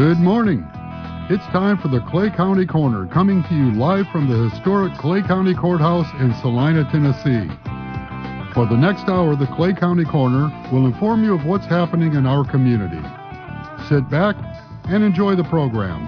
Good morning. It's time for the Clay County Corner, coming to you live from the historic Clay County Courthouse in Salina, Tennessee. For the next hour, the Clay County Corner will inform you of what's happening in our community. Sit back and enjoy the program.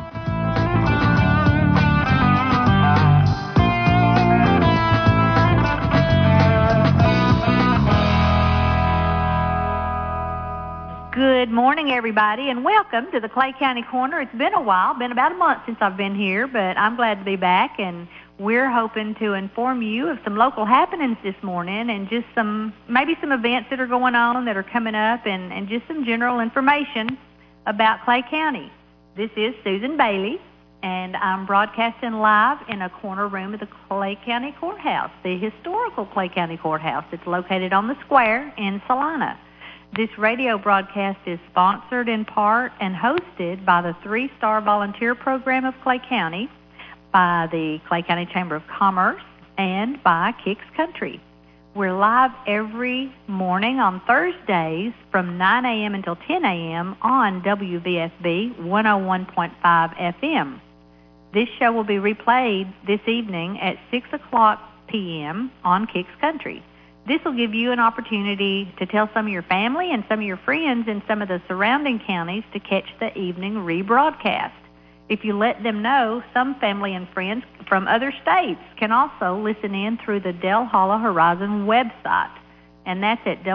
Good morning, everybody, and welcome to the Clay County Corner. It's been a while, been about a month since I've been here, but I'm glad to be back, and we're hoping to inform you of some local happenings this morning and just maybe some events that are going on that are coming up and just some general information about Clay County. This is Susan Bailey, and I'm broadcasting live in a corner room of the Clay County Courthouse, the historical Clay County Courthouse. It's located on the square in Salina. This radio broadcast is sponsored in part and hosted by the 3-Star Volunteer Program of Clay County, by the Clay County Chamber of Commerce, and by Kicks Country. We're live every morning on Thursdays from 9 a.m. until 10 a.m. on WVSB 101.5 FM. This show will be replayed this evening at 6 o'clock p.m. on Kicks Country. This will give you an opportunity to tell some of your family and some of your friends in some of the surrounding counties to catch the evening rebroadcast. If you let them know, some family and friends from other states can also listen in through the Del Hollow Horizon website, and that's at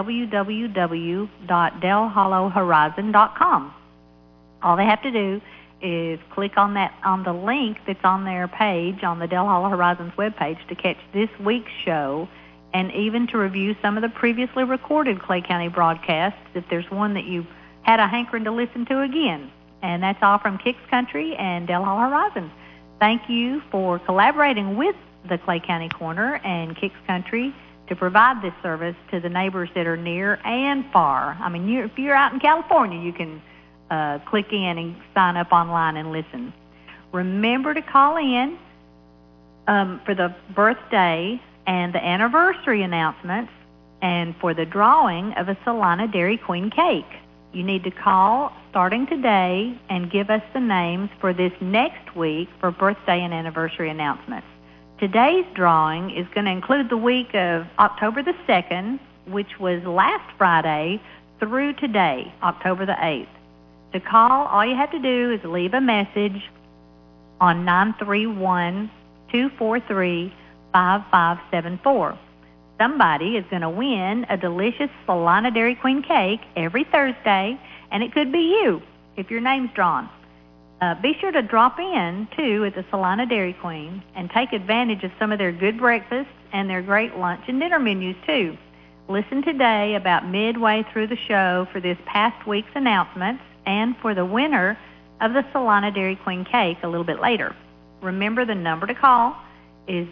www.delhollowhorizon.com. All they have to do is click on the link that's on their page on the Del Hollow Horizons webpage to catch this week's show, and even to review some of the previously recorded Clay County broadcasts if there's one that you had a hankering to listen to again. And that's all from Kicks Country and Del Hollow Horizon. Thank you for collaborating with the Clay County Corner and Kicks Country to provide this service to the neighbors that are near and far. I mean, if you're out in California, you can click in and sign up online and listen. Remember to call in for the birthday and the anniversary announcements, and for the drawing of a Salina Dairy Queen cake. You need to call starting today and give us the names for this next week for birthday and anniversary announcements. Today's drawing is going to include the week of October the 2nd, which was last Friday, through today, October the 8th. To call, all you have to do is leave a message on 931-243-5574. Somebody is going to win a delicious Salina Dairy Queen cake every Thursday, and it could be you if your name's drawn. Be sure to drop in, too, at the Salina Dairy Queen and take advantage of some of their good breakfasts and their great lunch and dinner menus, too. Listen today about midway through the show for this past week's announcements and for the winner of the Salina Dairy Queen cake a little bit later. Remember, the number to call is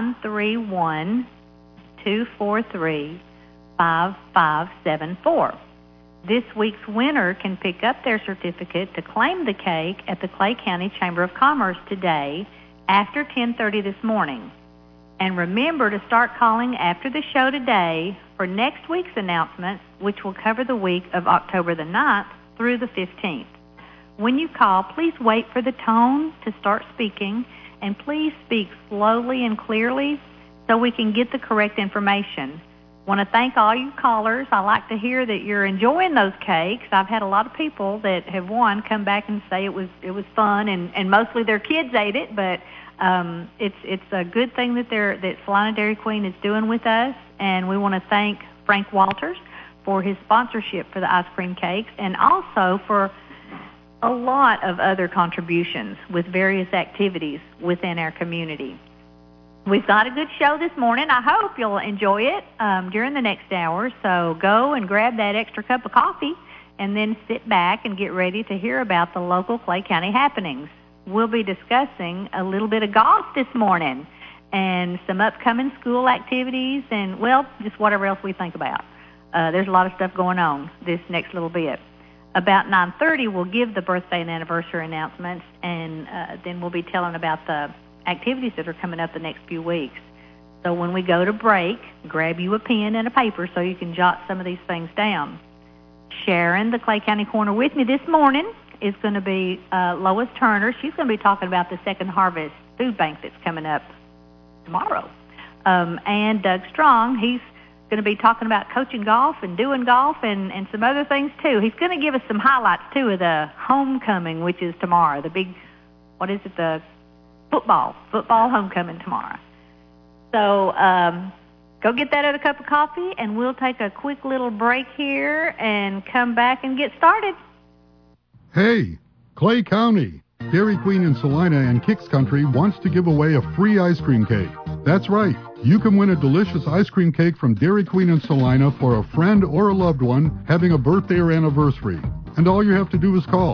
931-243-5574. This week's winner can pick up their certificate to claim the cake at the Clay County Chamber of Commerce today after 10:30 this morning. And remember to start calling after the show today for next week's announcements, which will cover the week of October the 9th through the 15th. When you call, please wait for the tone to start speaking, and please speak slowly and clearly so we can get the correct information. I want to thank all you callers. I like to hear that you're enjoying those cakes. I've had a lot of people that have won come back and say it was fun, and mostly their kids ate it, but it's a good thing that Salina Dairy Queen is doing with us, and we want to thank Frank Walters for his sponsorship for the ice cream cakes, and also for a lot of other contributions with various activities within our community. We've got a good show this morning. I hope you'll enjoy it during the next hour. So go and grab that extra cup of coffee and then sit back and get ready to hear about the local Clay County happenings. We'll be discussing a little bit of golf this morning and some upcoming school activities and, well, just whatever else we think about. There's a lot of stuff going on this next little bit. About 9:30, we'll give the birthday and anniversary announcements, and then we'll be telling about the activities that are coming up the next few weeks. So when we go to break, grab you a pen and a paper so you can jot some of these things down. Sharon, the Clay County Corner, with me this morning. is going to be Lois Turner. She's going to be talking about the Second Harvest Food Bank that's coming up tomorrow. And Doug Strong, he's going to be talking about coaching golf and doing golf and some other things, too. He's going to give us some highlights, too, of the homecoming, which is tomorrow, the big, the football homecoming tomorrow. So go get that other cup of coffee, and we'll take a quick little break here and come back and get started. Hey, Clay County. Dairy Queen in Salina and Kicks Country wants to give away a free ice cream cake. That's right. You can win a delicious ice cream cake from Dairy Queen in Salina for a friend or a loved one having a birthday or anniversary. And all you have to do is call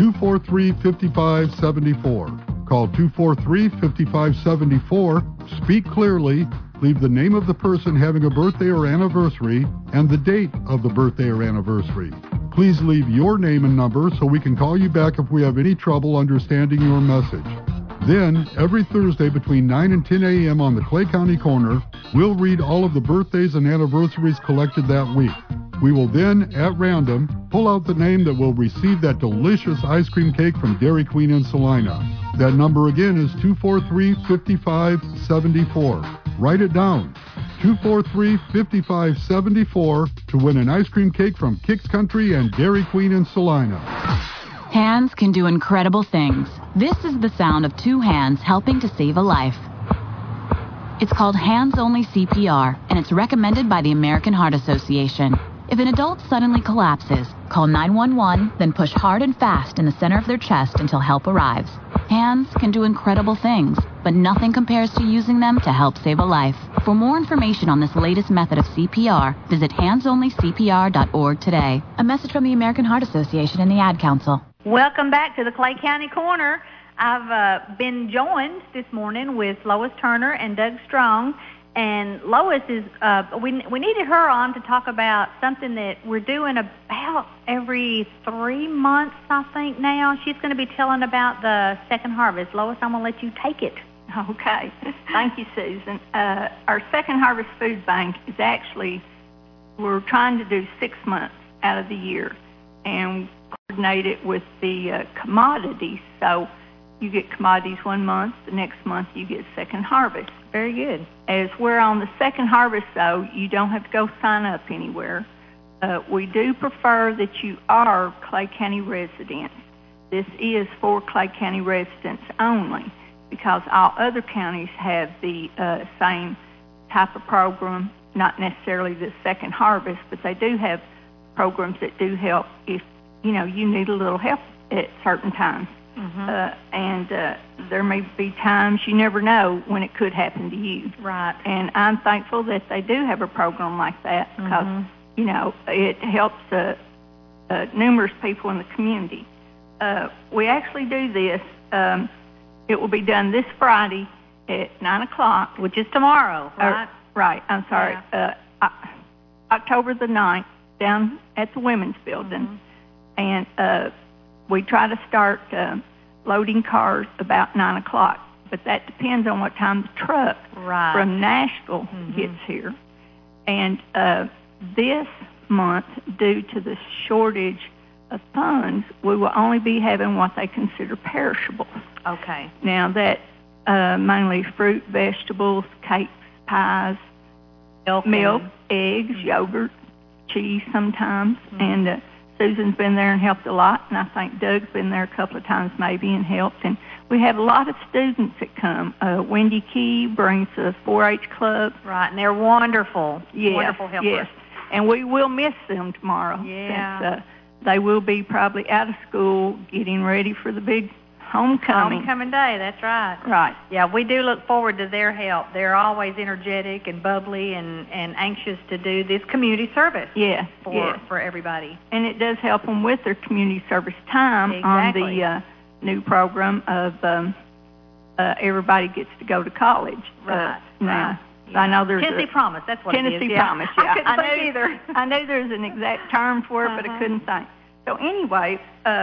243-5574. Call 243-5574. Speak clearly. Leave the name of the person having a birthday or anniversary and the date of the birthday or anniversary. Please leave your name and number so we can call you back if we have any trouble understanding your message. Then, every Thursday between 9 and 10 a.m. on the Clay County Corner, we'll read all of the birthdays and anniversaries collected that week. We will then, at random, pull out the name that will receive that delicious ice cream cake from Dairy Queen in Salina. That number again is 243-5574. Write it down. 243-5574 to win an ice cream cake from Kicks Country and Dairy Queen in Salina. Hands can do incredible things. This is the sound of two hands helping to save a life. It's called hands-only CPR, and it's recommended by the American Heart Association. If an adult suddenly collapses, call 911, then push hard and fast in the center of their chest until help arrives. Hands can do incredible things, but nothing compares to using them to help save a life. For more information on this latest method of CPR, visit handsonlycpr.org today. A message from the American Heart Association and the Ad Council. Welcome back to the Clay County Corner. I've been joined this morning with Lois Turner and Doug Strong. And Lois is, we needed her on to talk about something that we're doing about every 3 months, I think, now. She's going to be telling about the Second Harvest. Lois, I'm going to let you take it. Okay. Thank you, Susan. Our Second Harvest Food Bank is actually, we're trying to do 6 months out of the year and coordinate it with the commodities. So you get commodities 1 month, the next month you get Second Harvest. Very good. As we're on the Second Harvest, though, you don't have to go sign up anywhere. We do prefer that you are Clay County residents. This is for Clay County residents only because all other counties have the same type of program, not necessarily the Second Harvest, but they do have programs that do help if, you need a little help at certain times. Mm-hmm. And there may be times you never know when it could happen to you. Right. And I'm thankful that they do have a program like that because, it helps numerous people in the community. We actually do this. It will be done this Friday at 9 o'clock. Which is tomorrow, right? Right. I'm sorry. Yeah. October the 9th down at the Women's Building. Mm-hmm. And we try to start loading cars about 9 o'clock, but that depends on what time the truck from Nashville gets here. And this month, due to the shortage of funds, we will only be having what they consider perishables. Okay. Now, that mainly fruit, vegetables, cakes, pies, milk, eggs, yogurt, cheese sometimes, and Susan's been there and helped a lot, and I think Doug's been there a couple of times maybe and helped. And we have a lot of students that come. Wendy Key brings the 4-H club. Right, and they're wonderful. Yes, wonderful helpers. Yes, and we will miss them tomorrow. Yeah. Since, they will be probably out of school getting ready for the big homecoming. Homecoming day, that's right. Right. Yeah, we do look forward to their help. They're always energetic and bubbly and anxious to do this community service for everybody. And it does help them with their community service time on the new program of everybody gets to go to college. Right. Now. Yeah. I know there's Tennessee Promise, that's what Tennessee it is. Promise, yeah. I couldn't think either. I knew there's an exact term for it, but I couldn't think. So anyway,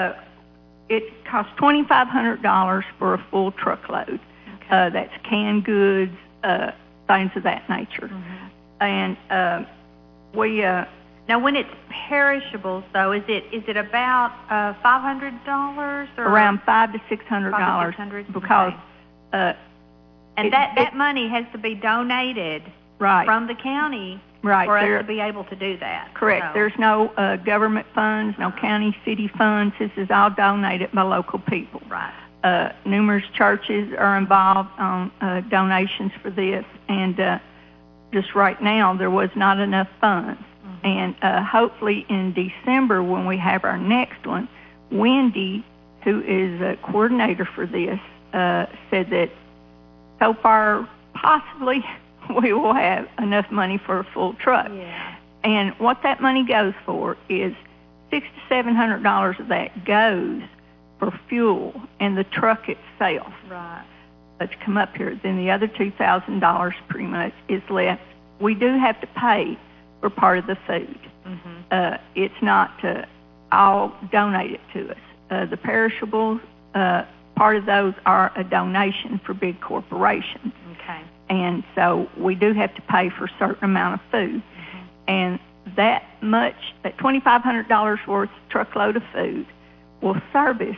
it costs $2,500 for a full truckload. Okay. That's canned goods, things of that nature. Mm-hmm. And we Now, when it's perishables, though, is it about $500 or around $500 to $600? $600, because and that money has to be donated from the county for us to be able to do that. Correct. So. There's no government funds, no county, city funds. This is all donated by local people. Right. Numerous churches are involved on donations for this, and just right now there was not enough funds. And hopefully in December, when we have our next one, Wendy, who is a coordinator for this, said that so far possibly we will have enough money for a full truck. Yeah. And what that money goes for is $600 to $700 of that goes for fuel and the truck itself. Right. To come up here. Then the other $2,000 pretty much is left. We do have to pay for part of the food. It's not all donated to us. The perishables, part of those are a donation for big corporations. Okay. And so we do have to pay for a certain amount of food. And that much, that $2,500 worth truckload of food will service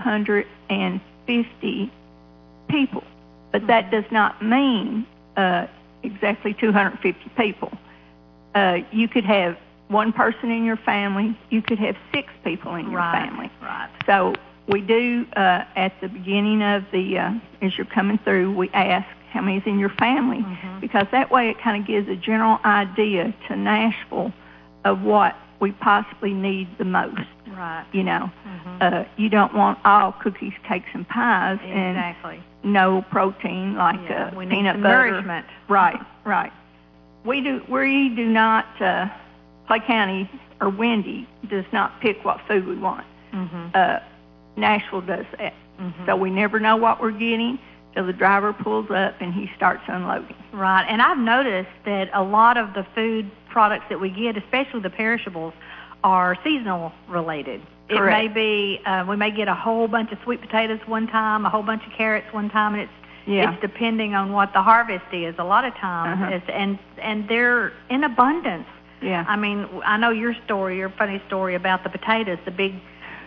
250 people. But that does not mean exactly 250 people. You could have one person in your family. You could have 6 people in your family. Right. So we do, at the beginning of the, as you're coming through, we ask how many's in your family, because that way it kind of gives a general idea to Nashville of what we possibly need the most. Right. You know, you don't want all cookies, cakes, and pies, and no protein like we peanut need butter. Nourishment. Right. We do not. Clay County or Wendy does not pick what food we want. Nashville does that. So we never know what we're getting till the driver pulls up and he starts unloading. Right. And I've noticed that a lot of the food products that we get, especially the perishables, are seasonal related. Correct. It may be we may get a whole bunch of sweet potatoes one time, a whole bunch of carrots one time, and it's depending on what the harvest is a lot of times. And they're in abundance. Yeah. I mean, I know your funny story about the potatoes, the big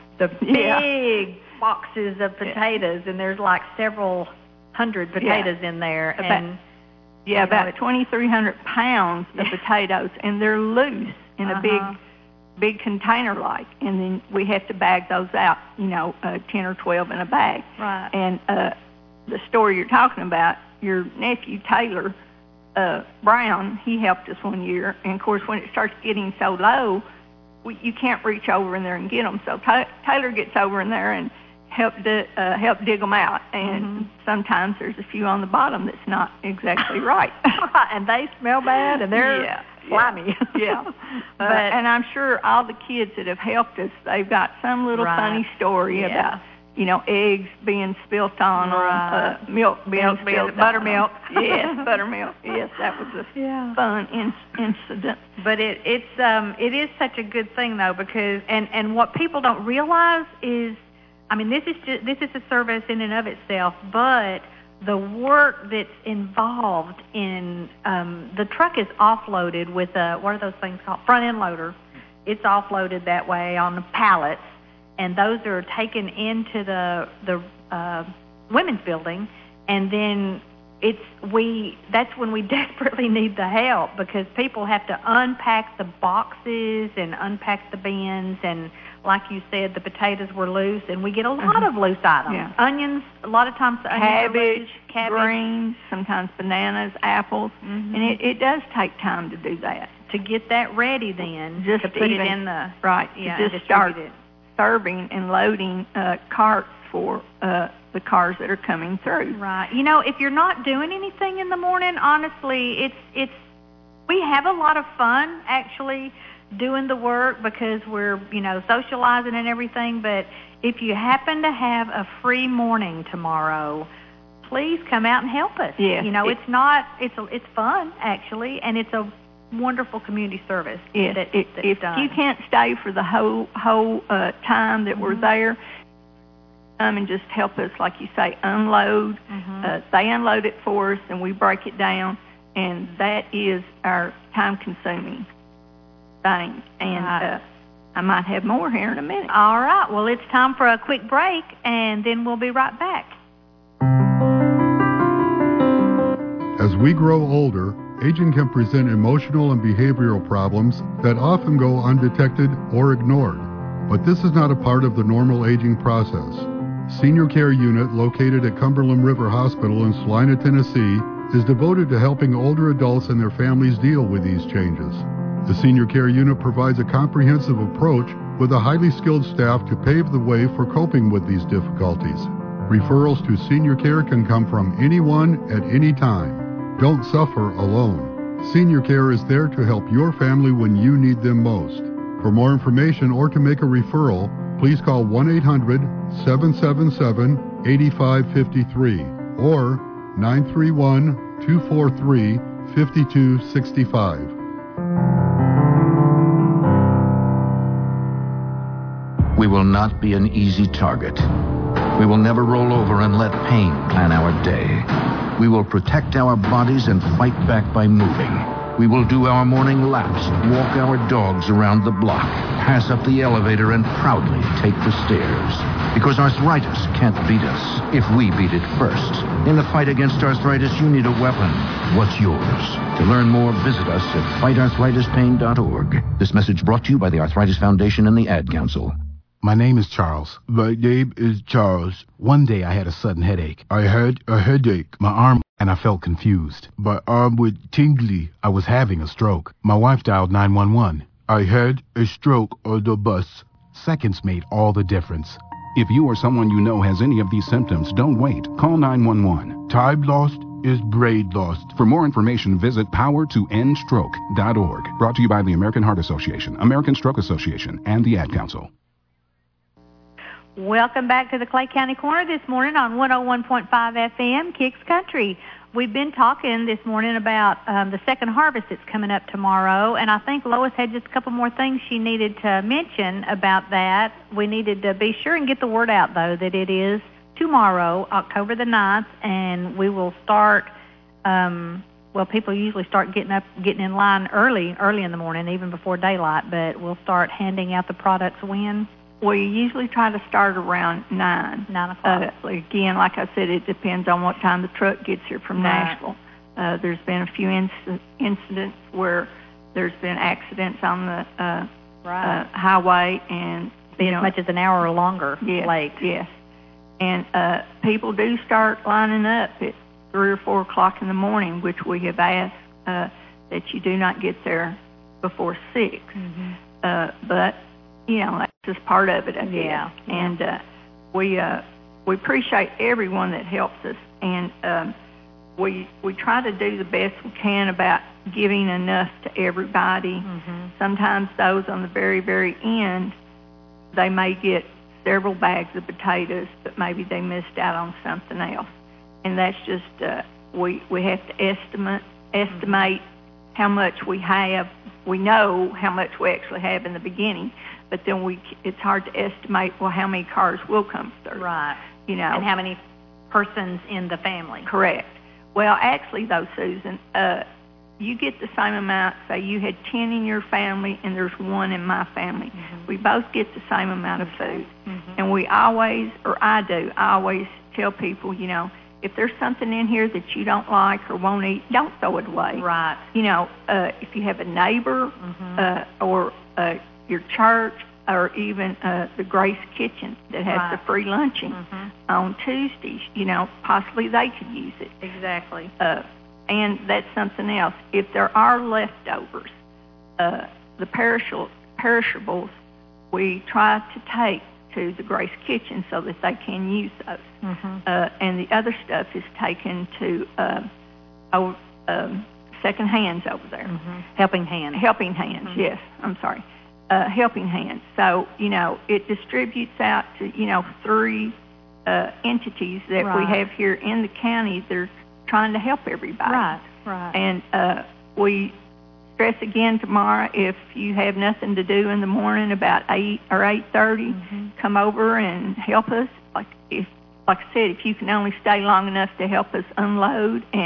boxes of potatoes, and there's like several hundred potatoes in there. About 2,300 pounds of potatoes, and they're loose in a big container like, and then we have to bag those out, 10 or 12 in a bag. Right. And the story you're talking about, your nephew Taylor Brown, he helped us one year, and of course when it starts getting so low, you can't reach over in there and get them. So Taylor gets over in there and help dig them out, and sometimes there's a few on the bottom that's not exactly right. And they smell bad, and they're slimy. And I'm sure all the kids that have helped us, they've got some little funny story about, eggs being spilt on, or milk being spilled on. Buttermilk. Yes, buttermilk. Yes, that was a fun incident. But it is such a good thing, though, because and what people don't realize is, I mean, this is a service in and of itself, but the work that's involved in the truck is offloaded with what are those things called? Front end loader. It's offloaded that way on the pallets, and those are taken into the women's building, and then that's when we desperately need the help, because people have to unpack the boxes and unpack the bins, and like you said, the potatoes were loose, and we get a lot of loose items. Yeah. Onions, a lot of times the onions are loose. Cabbage, greens, sometimes bananas, apples, and it does take time to do that. To get that ready then, just to put it in the... Right, to just start serving and loading carts for the cars that are coming through. Right. If you're not doing anything in the morning, honestly, we have a lot of fun, actually, doing the work, because we're, socializing and everything. But if you happen to have a free morning tomorrow, please come out and help us. Yeah. It's fun, actually, and it's a wonderful community service. Yes. If done. You can't stay for the whole time that we're there, come and just help us, like you say, unload. They unload it for us, and we break it down, and that is our time-consuming things. And I might have more here in a minute. All right. Well, it's time for a quick break, and then we'll be right back. As we grow older, aging can present emotional and behavioral problems that often go undetected or ignored. But this is not a part of the normal aging process. Senior Care Unit, located at Cumberland River Hospital in Salina, Tennessee, is devoted to helping older adults and their families deal with these changes. The Senior Care Unit provides a comprehensive approach with a highly skilled staff to pave the way for coping with these difficulties. Referrals to senior care can come from anyone at any time. Don't suffer alone. Senior Care is there to help your family when you need them most. For more information or to make a referral, please call 1-800-777-8553 or 931-243-5265. We will not be an easy target. We will never roll over and let pain plan our day. We will protect our bodies and fight back by moving. We will do our morning laps, walk our dogs around the block, pass up the elevator, and proudly take the stairs. Because arthritis can't beat us if we beat it first. In the fight against arthritis, you need a weapon. What's yours? To learn more, visit us at fightarthritispain.org. This message brought to you by the Arthritis Foundation and the Ad Council. My name is Charles. My name is Charles. One day I had a sudden headache. I had a headache. My arm, and I felt confused. My arm went tingly. I was having a stroke. My wife dialed 911. I had a stroke on the bus. Seconds made all the difference. If you or someone you know has any of these symptoms, don't wait. Call 911. Time lost is brain lost. For more information, visit powertoendstroke.org. Brought to you by the American Heart Association, American Stroke Association, and the Ad Council. Welcome back to the Clay County Corner this morning on 101.5 FM, Kicks Country. We've been talking this morning about the second harvest that's coming up tomorrow, and I think Lois had just a couple more things she needed to mention about that. We needed to be sure and get the word out, though, that it is tomorrow, October the 9th, and we will start, people usually start getting in line early in the morning, even before daylight, but we'll start handing out the products when? We usually try to start around 9. 9 o'clock. Again, like I said, it depends on what time the truck gets here from Nashville. There's been a few incidents where there's been accidents on the highway, and as much as an hour or longer late. Yes, and people do start lining up at 3 or 4 o'clock in the morning, which we have asked that you do not get there before 6. Mm-hmm. But that's just part of it, I guess. Yeah. And we appreciate everyone that helps us, and we try to do the best we can about giving enough to everybody. Mm-hmm. Sometimes those on the very, very end, they may get several bags of potatoes, but maybe they missed out on something else. And that's just we have to estimate how much we have. We know how much we actually have in the beginning, but then it's hard to estimate, how many cars will come through. Right. And how many persons in the family. Correct. Well, actually, though, Susan, you get the same amount. Say you had 10 in your family and there's 1 in my family. Mm-hmm. We both get the same amount of food. Mm-hmm. And I always tell people, if there's something in here that you don't like or won't eat, don't throw it away. Right. If you have a neighbor or your church or even the Grace Kitchen that has the free lunching on Tuesdays, possibly they could use it. Exactly. And that's something else. If there are leftovers, the perishables, we try to take to the Grace Kitchen so that they can use those. Mm-hmm. And the other stuff is taken to second hands over there. Mm-hmm. Helping Hands. Helping Hands, yes. I'm sorry. Helping Hands. So, it distributes out to, 3 entities that we have here in the county. They're trying to help everybody. Right. And we stress again tomorrow, if you have nothing to do in the morning about 8 or 8:30, come over and help us. Like I said, if you can only stay long enough to help us unload and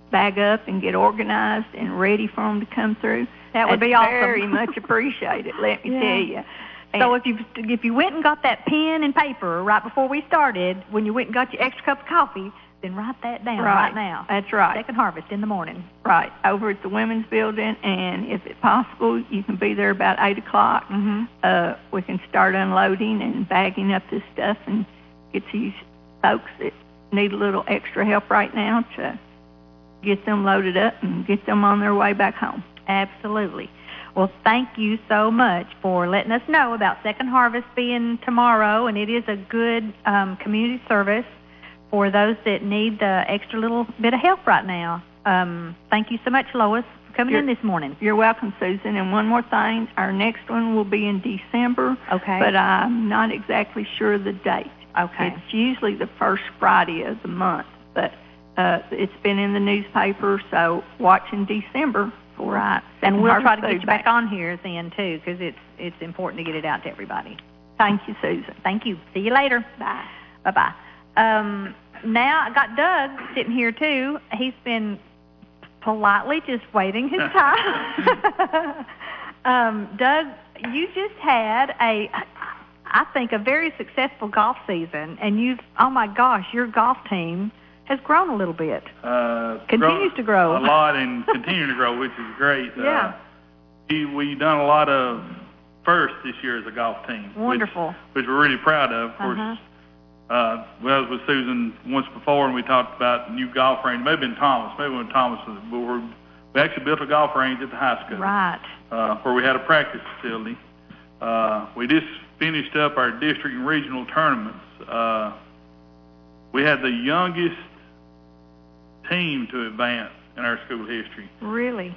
bag up and get organized and ready for them to come through, that would be awesome. Very much appreciated, let me tell you. So if you went and got that pen and paper right before we started, when you went and got your extra cup of coffee, then write that down right now. That's right. Second Harvest in the morning. Right, over at the Women's Building, and if it's possible, you can be there about 8 o'clock. We can start unloading and bagging up this stuff and get these folks that need a little extra help right now to get them loaded up and get them on their way back home. Absolutely. Well, thank you so much for letting us know about Second Harvest being tomorrow, and it is a good community service for those that need the extra little bit of help right now. Thank you so much, Lois, for coming in this morning. You're welcome, Susan. And one more thing, our next one will be in December, okay, but I'm not exactly sure the date. Okay. It's usually the first Friday of the month, but it's been in the newspaper, so watch in December. Right, and we'll try to get you back on here then, too, because it's important to get it out to everybody. Thank you, Susan. Thank you. See you later. Bye. Bye-bye. Now I got Doug sitting here, too. He's been politely just waiting his time. Doug, you just had I think, a very successful golf season, and oh my gosh, your golf team has grown a little bit. Continues to grow. A lot and continue to grow, which is great. Yeah. We've done a lot of firsts this year as a golf team. Wonderful. Which we're really proud of. Of course, I was with Susan once before, and we talked about new golf range. Maybe in Thomas. Maybe when Thomas was, we actually built a golf range at the high school. Right. Where we had a practice facility. We just finished up our district and regional tournaments. We had the youngest team to advance in our school history. Really?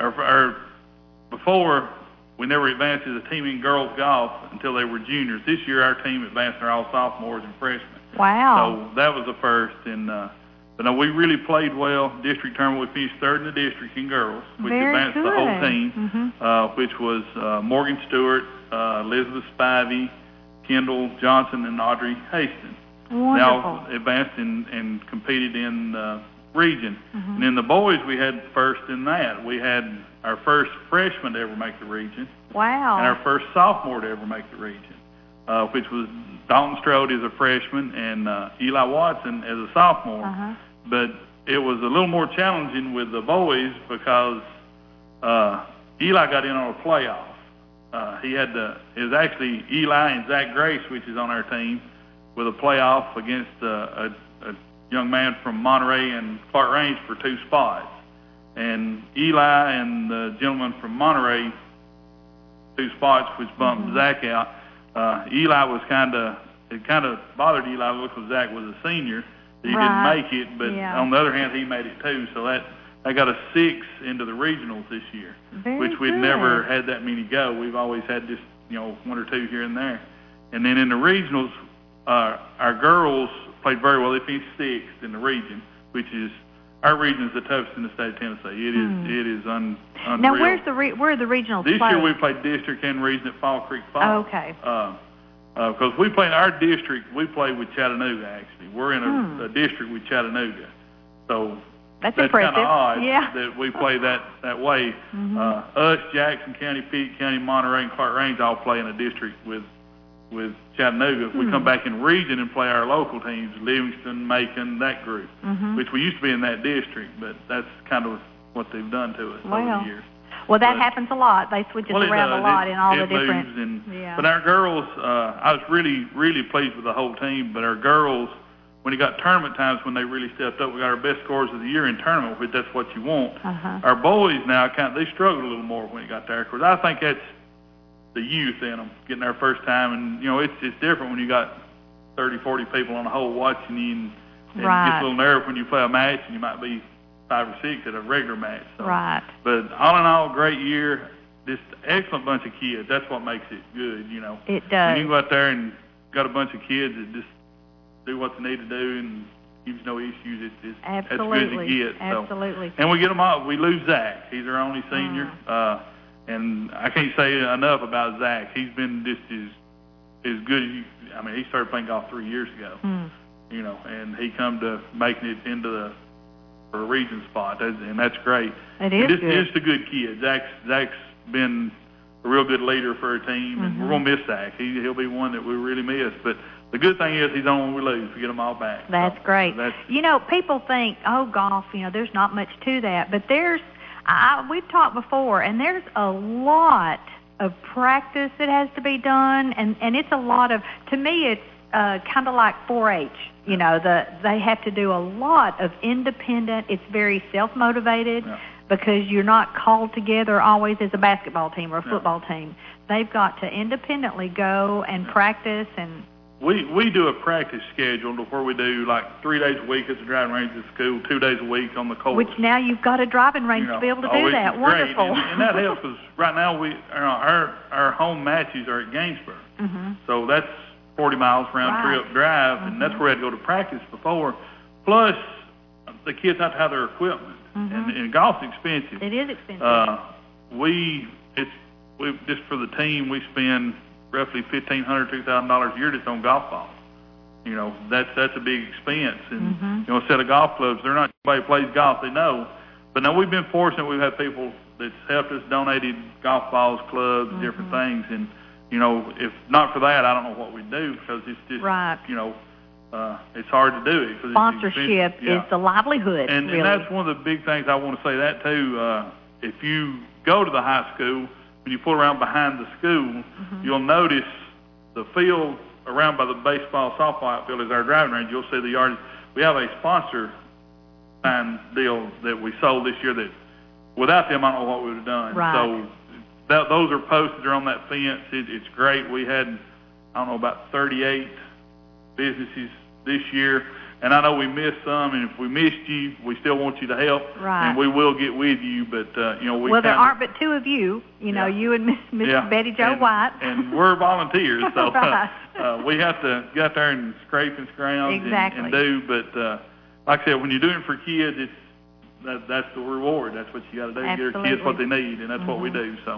Before, we never advanced as a team in girls golf until they were juniors. This year, our team advanced. They're all sophomores and freshmen. Wow. So that was a first. But no, we really played well. District tournament, we finished third in the district in girls, which advanced the whole team, which was Morgan Stewart, Elizabeth Spivey, Kendall Johnson, and Audrey Hastings. Wonderful. They all advanced and competed in region. And in the boys, we had first in that. We had our first freshman to ever make the region. Wow. And our first sophomore to ever make the region, which was Dalton Strode as a freshman and Eli Watson as a sophomore. But it was a little more challenging with the boys because Eli got in on a playoff. It was actually Eli and Zach Grace, which is on our team, with a playoff against a young man from Monterey and Clark Range for 2 spots. And Eli and the gentleman from Monterey, 2 spots, which bumped Zach out. Eli was it kind of bothered Eli because Zach was a senior. He didn't make it, but on the other hand, he made it too. So that got a 6 into the regionals this year, which we'd never had that many go. We've always had just 1 or 2 here and there. And then in the regionals, our girls played very well. They finished 6th in the region, which is our region is the toughest in the state of Tennessee. It is unreal. Now, where are the regionals this played? year we played district and region at Fall Creek Falls. Oh, okay. Because we play in our district, we play with Chattanooga. Actually, we're in a district with Chattanooga, so that's kind of odd yeah. that we play that way. Us, Jackson County, Pitt County, Monterey, and Clark Range all play in a district with Chattanooga. We come back in region and play our local teams, Livingston, Macon, that group, which we used to be in that district, but that's kind of what they've done to us over the years. Well, that happens a lot. They switch us around a lot in all the different. But our girls, I was really, really pleased with the whole team. But our girls, when it got tournament times, when they really stepped up, we got our best scores of the year in tournament, which that's what you want. Our boys now, they struggled a little more when it got there. Because I think that's the youth in them, getting their first time. And, it's different when you got 30, 40 people on the hole watching you and you get a little nerve when you play a match and you might be 5 or 6 at a regular match. So. Right. But all in all, great year. Just excellent bunch of kids. That's what makes it good, It does. When you go out there and got a bunch of kids that just do what they need to do and gives no issues, that's good to get. Absolutely. So. And we get them all. We lose Zach. He's our only senior. And I can't say enough about Zach. He's been just as good as he started playing golf 3 years ago. And he come to making it into the for a region spot, and that's great. It is good. It's a good kid. Zach's been a real good leader for our team, and we're going to miss Zach. He'll be one that we really miss. But the good thing is he's on when we lose. We get them all back. That's great. People think, oh, golf, there's not much to that. But we've talked before, and there's a lot of practice that has to be done, and it's a lot of, to me, it's kind of like 4-H. They have to do a lot of independent, it's very self-motivated because you're not called together always as a basketball team or a football team. They've got to independently go and practice. And we do a practice schedule where we do like 3 days a week at the driving range at school, 2 days a week on the course. Which now you've got a driving range to be able to do that. Wonderful. And that helps because right now our home matches are at Gainsborough. So that's 40 miles round trip drive, and that's where we had to go to practice before. Plus, the kids have to have their equipment, and golf's expensive. It is expensive. We just for the team, we spend roughly $1,500, $2,000 a year just on golf balls. That's a big expense, and a set of golf clubs. They're not everybody plays golf, they know. But now we've been fortunate. We've had people that's helped us, donated golf balls, clubs, different things, and. If not for that, I don't know what we'd do because it's just, it's hard to do it. Sponsorship is the livelihood, and that's one of the big things I want to say that too. If you go to the high school, when you pull around behind the school, you'll notice the field around by the baseball, softball outfield is our driving range. You'll see the yard. We have a sponsor sign deal that we sold this year that without them, I don't know what we would have done. So those are posted. They're on that fence. It's great. We had, about 38 businesses this year. And I know we missed some, and if we missed you, we still want you to help. And we will get with you. But, Well, there aren't but two of you, you and Miss Betty Jo White. And we're volunteers, so we have to get out there and scrape and scrounge and do. But like I said, when you're doing it for kids, that's the reward. That's what you got to do. Absolutely. Get our kids what they need, and that's what we do. So.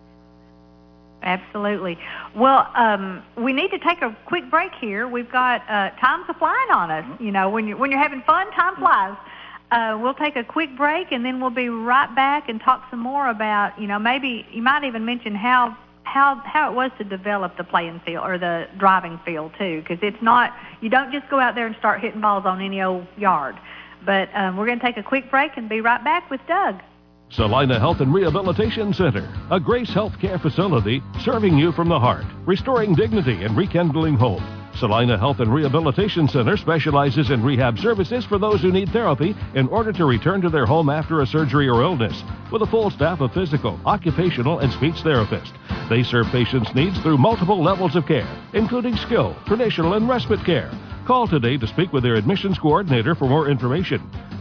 Absolutely. Well, we need to take a quick break here. We've got time's a-flying on us. When you're having fun, time flies. We'll take a quick break, and then we'll be right back and talk some more about, maybe you might even mention how it was to develop the playing field or the driving field too, because it's not, you don't just go out there and start hitting balls on any old yard. But we're going to take a quick break and be right back with Doug. Salina Health and Rehabilitation Center, a Grace Healthcare facility serving you from the heart, restoring dignity and rekindling hope. Salina Health and Rehabilitation Center specializes in rehab services for those who need therapy in order to return to their home after a surgery or illness, with a full staff of physical, occupational, and speech therapists. They serve patients' needs through multiple levels of care, including skill, traditional, and respite care. Call today to speak with their admissions coordinator for more information.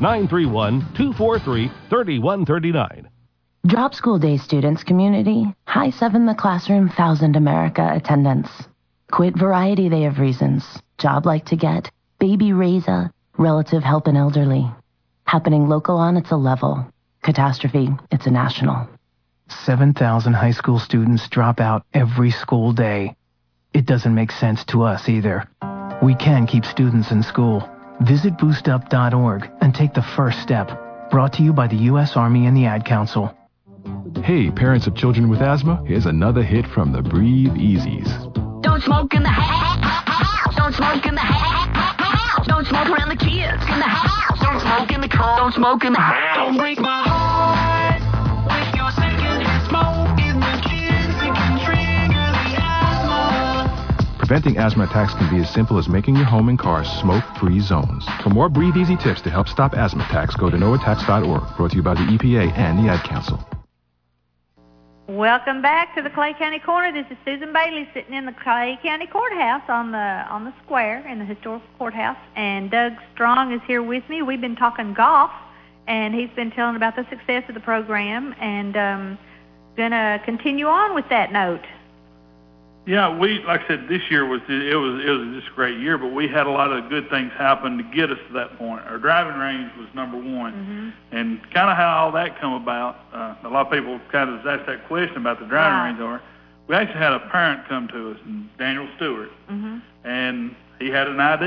931-243-3139. Drop School Day students community, high 7 the classroom, 1,000 America attendance. Quit Variety Day of reasons. Job like to get, baby raise a, relative help an elderly. Happening local on, it's a level. Catastrophe, it's a national. 7,000 high school students drop out every school day. It doesn't make sense to us either. We can keep students in school. Visit boostup.org and take the first step. Brought to you by the U.S. Army and the Ad Council. Hey, parents of children with asthma, here's another hit from the Breathe Easies. Don't smoke in the house. Don't smoke in the house. Don't smoke around the kids in the house. Don't smoke in the car. Don't smoke in the house. Don't break my heart with your secondhand smoke in the kids. It can trigger the asthma. Preventing asthma attacks can be as simple as making your home and car smoke-free zones. For more Breathe Easy tips to help stop asthma attacks, go to noattacks.org. Brought to you by the EPA and the Ad Council. Welcome back to the Clay County Corner. This is Susan Bailey sitting in the Clay County Courthouse on the square in the historical courthouse, and Doug Strong is here with me. We've been talking golf, and he's been telling about the success of the program, and going to continue on with that note. Yeah, like I said, this year was just a great year, but we had a lot of good things happen to get us to that point. Our driving range was number one, and kind of how all that come about. A lot of people kind of asked that question about the driving range. We actually had a parent come to us, Daniel Stewart, and he had an idea.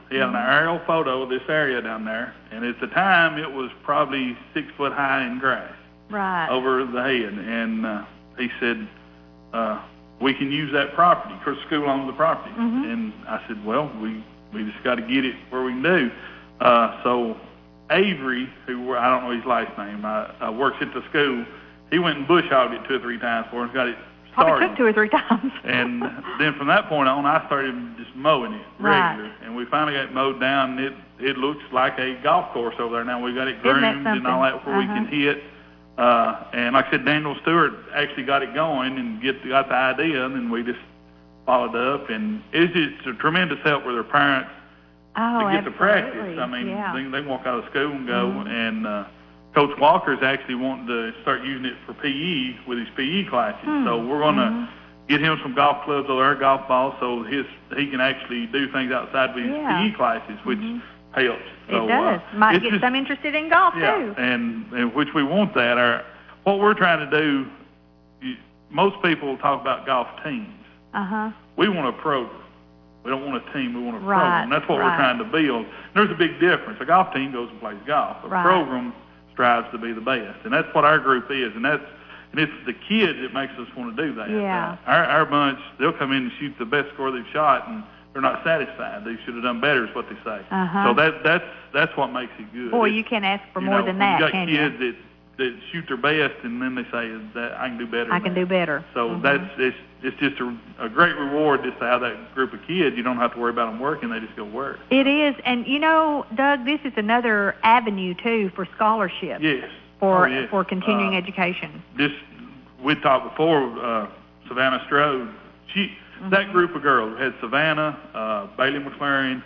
He had an aerial photo of this area down there, and at the time it was probably 6 foot high in grass over the head. And he said, we can use that property. Of course, the school owns the property. And I said, well, we just got to get it where we can do. So Avery, who I don't know his last name, works at the school, he went and bush hogged it 2 or 3 times for us, got it started. Probably took 2 or 3 times. And then from that point on, I started just mowing it regular. And we finally got it mowed down, and it looks like a golf course over there now. We got it groomed and all that where we can hit. And like I said, Daniel Stewart actually got it going and got the idea, and then we just followed up. And it's just a tremendous help with their parents to get to practice. I mean, they walk out of school and go. And Coach Walker's actually wanting to start using it for PE with his PE classes. So we're going to get him some golf clubs or our golf balls so he can actually do things outside with his PE classes, which helps. So, it does. Might get some interested in golf, too. And which we want that. What we're trying to do, most people talk about golf teams. We want a program. We don't want a team. We want a program. That's what we're trying to build. There's a big difference. A golf team goes and plays golf. A program strives to be the best, and that's what our group is, and it's the kids that makes us want to do that. Our bunch, they'll come in and shoot the best score they've shot, and they're not satisfied. They should have done better, is what they say. So that's what makes it good. Boy, you can't ask for more than that, can you? You got kids that shoot their best, and then they say that I can do better. I can do better. So it's just a great reward just to have that group of kids. You don't have to worry about them working; they just go work. It is, and you know, Doug, this is another avenue too for scholarships. Yes. For continuing education. We talked before. Savannah Strode. That group of girls had Savannah, Bailey McLaren,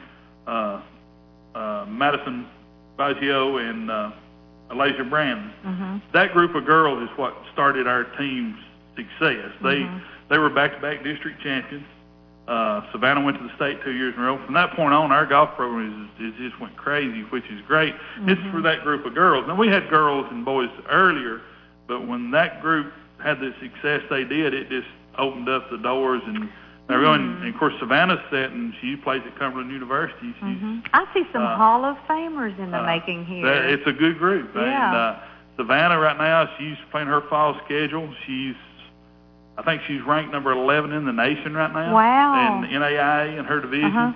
Madison Baggio, and Alasia Brandon. That group of girls is what started our team's success. They were back-to-back district champions. Savannah went to the state 2 years in a row. From that point on, our golf program just went crazy, which is great. It's for that group of girls. Now, we had girls and boys earlier, but when that group had the success they did, it just opened up the doors. And of course, Savannah's set, and she plays at Cumberland University. I see some Hall of Famers in the making here. It's a good group. And Savannah right now, she's playing her fall schedule. I think she's ranked number 11 in the nation right now. Wow. In NAIA in her division.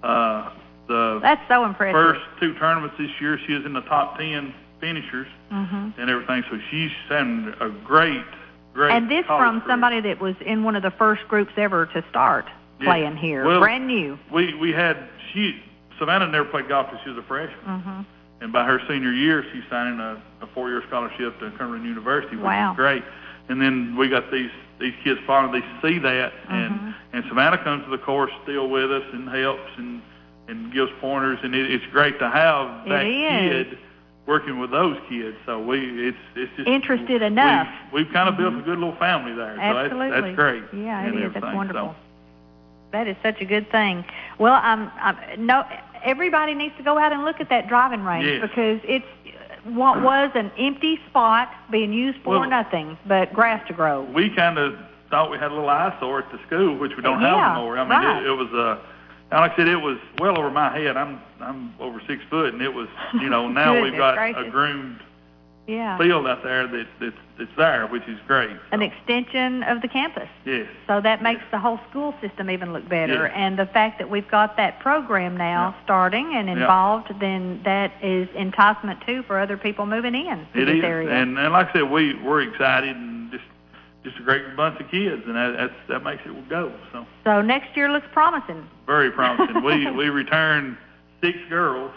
That's so impressive. First 2 tournaments this year, she was in the top 10 finishers and everything. So she's having a great and this from career. Somebody that was in one of the first groups ever to start playing here, brand new. We had Savannah never played golf till she was a freshman, and by her senior year, she's signing a 4-year scholarship to Cumberland University, which is great. And then we got these kids following. They see that, and Savannah comes to the course still with us and helps and gives pointers, and it's great to have that kid working with those kids. So it's just interested enough. We've kind of built a good little family there. So Absolutely. That's great. Yeah, it is. That's wonderful. That is such a good thing. Well, everybody needs to go out and look at that driving range because it's what was an empty spot being used for nothing but grass to grow. We kind of thought we had a little eyesore at the school, which we don't have anymore. I mean, it was like I said, it was well over my head. I'm over 6 foot, and it was, now we've got a groomed field out there that's there, which is great. So. An extension of the campus. Yes. So that makes the whole school system even look better. Yes. And the fact that we've got that program now starting and involved, then that is enticement, too, for other people moving in to this area. And like I said, we're excited and just a great bunch of kids, and that makes it go. So next year looks promising. Very promising. we returned 6 girls,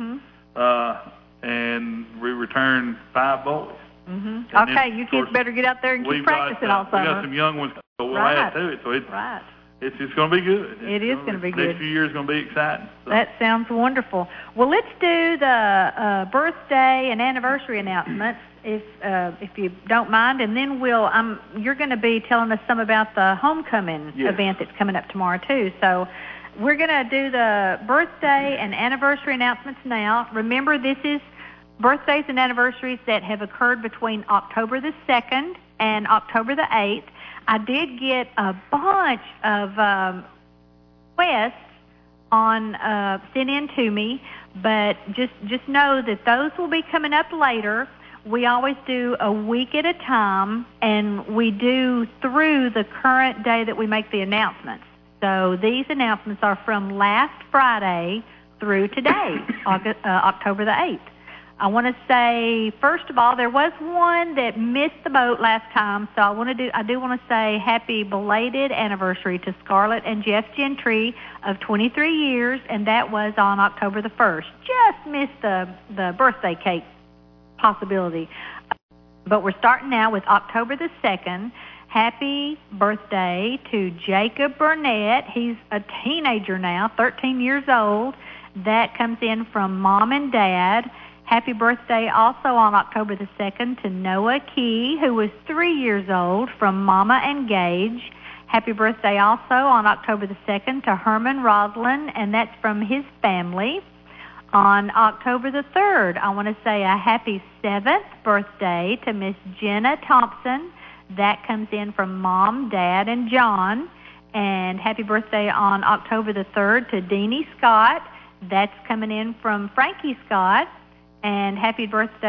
and we returned 5 boys. Okay, then, you kids better get out there and keep practicing all summer. We got some young ones we'll add to it, so it's just going to be good. It is going to be good. Next few years going to be exciting. So. That sounds wonderful. Well, let's do the birthday and anniversary announcements, if you don't mind, and then you're going to be telling us some about the homecoming event that's coming up tomorrow too. So we're going to do the birthday and anniversary announcements now. Remember, this is birthdays and anniversaries that have occurred between October the 2nd and October the 8th. I did get a bunch of requests sent in to me, but just know that those will be coming up later. We always do a week at a time, and we do through the current day that we make the announcements. So these announcements are from last Friday through today, October the 8th. I want to say, first of all, there was one that missed the boat last time, so I do want to say happy belated anniversary to Scarlett and Jeff Gentry of 23 years, and that was on October the 1st. Just missed the birthday cake possibility. But we're starting now with October the 2nd. Happy birthday to Jacob Burnett. He's a teenager now, 13 years old. That comes in from Mom and Dad. Happy birthday also on October the 2nd to Noah Key, who was 3 years old, from Mama and Gage. Happy birthday also on October the 2nd to Herman Roslin, and that's from his family. On October the 3rd, I want to say a happy 7th birthday to Miss Jenna Thompson. That comes in from Mom, Dad, and John. And happy birthday on October the 3rd to Deanie Scott. That's coming in from Frankie Scott. And happy